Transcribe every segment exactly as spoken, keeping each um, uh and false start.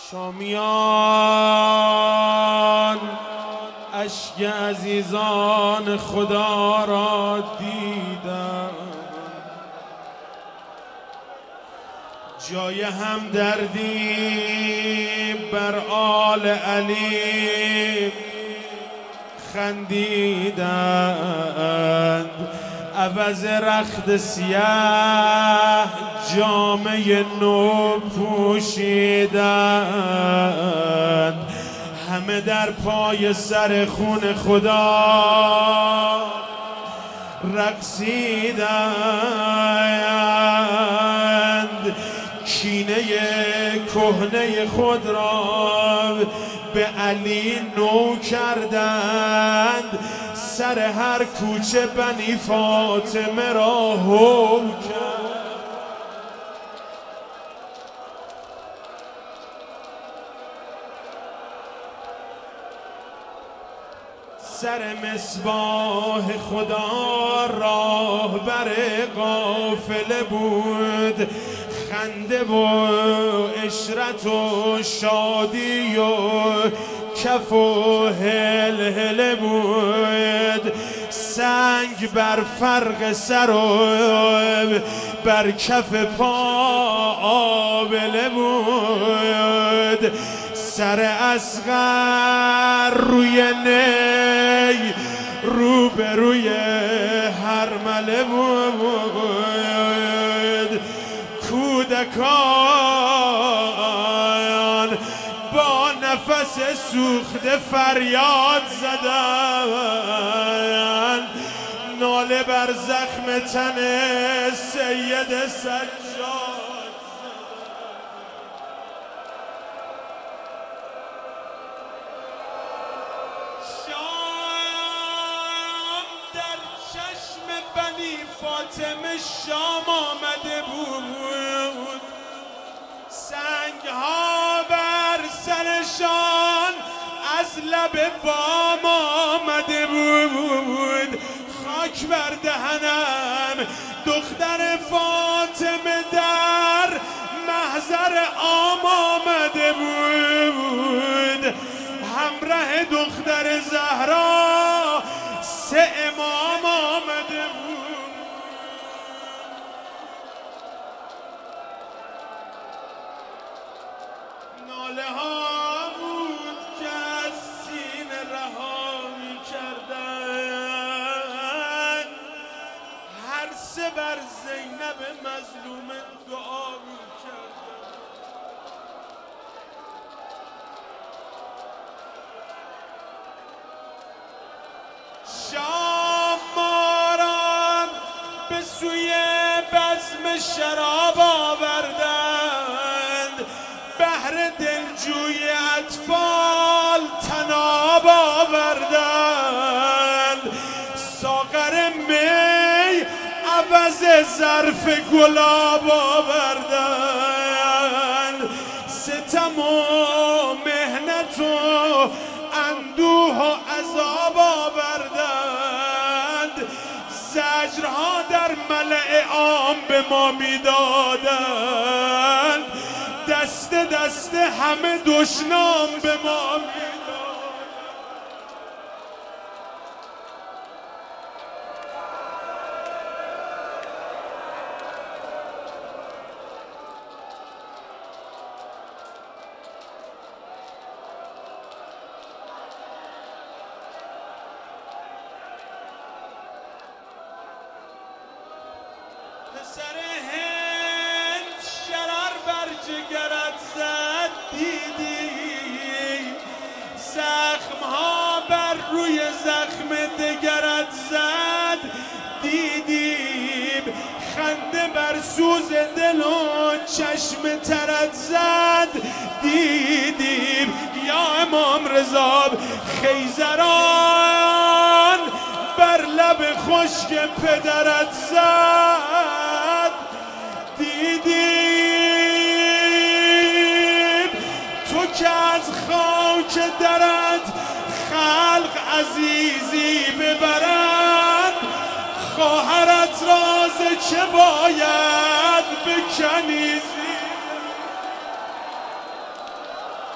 شامیان اشک عزیزان خدا را دیدم، جای همدردی بر آل علی خندیدند، عوض رخت سیاه جامه نو پوشیدند، همه در پای سر خون خدا رقصیدند، کینه کهنه خود را به علی نو کردند، سر هر کوچه بنی فاطمه را هو کرد. سر مصباح خدا راهبر قافله بود، خنده و عشرت و شادی و کف و هل هل بود، سنگ بر فرق سر و بر کف پا آبله بود، سر اصغر روی نی رو به روی هرمله بود، کودکان با نفس سوخته فریاد زدند، ناله بر زخم تن سید سجاد. شام در چشم بنی فاطمه شام آمده بود، سنگ ها بر سرشان از لب بام آمده بود، خاک بر دهنم دختر فاطمه در محضر عام آمده بود، همراه دختر زهرا سه امام آمده بود. ناله ها بود که از سینه رها می کردن، هر سه بر زینب مظلوم دعا می کردن. شام ما را به سوی بزم شراب آوردند، بهر دلجوی اطفال طناب آوردند، ساغر می عوض ظرف گلاب آوردند، ستم و مهنت و اندوه و عذاب آوردند، زجرها در ملأ عام به ما میدادند، دست دست همه دشنام به ما میدادند. پسر هند شرر بر جگرت زد دیدی، زخمها بر روی زخم دگرت زد دیدیم، خنده بر سوز دل و چشم ترت زد دیدیم، یا امام رضا خیزران بر لب خشک پدرت زد دیدیم، تو که از خاک درت خلق عزیزی ببرند، خواهرت راز چه باید بکنی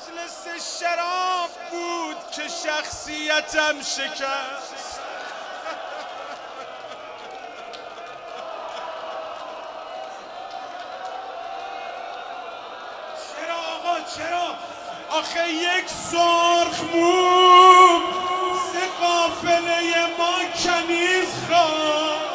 مجلس شراب بود که شخصیتم شکست. چرا آقا چرا؟ آخه یک سرخ موم ز قافله ما کنیز خواست.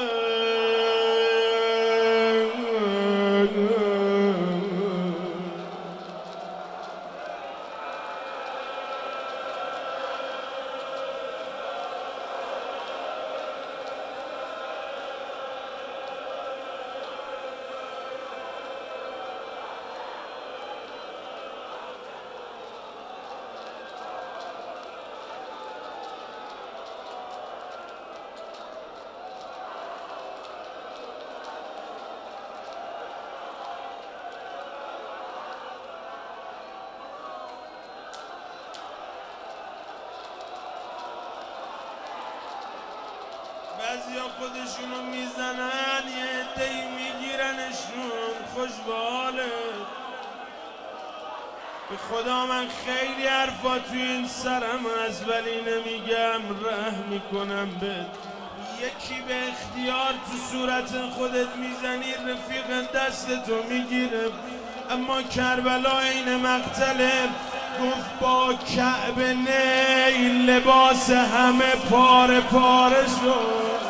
بعضیا خودشونو میزنن یه عده‌ای میگیرنشون خوشباله. به خدا من خیلی حرفا تو این سرم هست ولی نمیگم، رحم میکنم بهت. یکی به اختیار تو صورت خودت میزنی رفیق دستتو میگیره. اما کربلا این مقتله گفت با کعبه نیل لباس همه پاره پاره شد.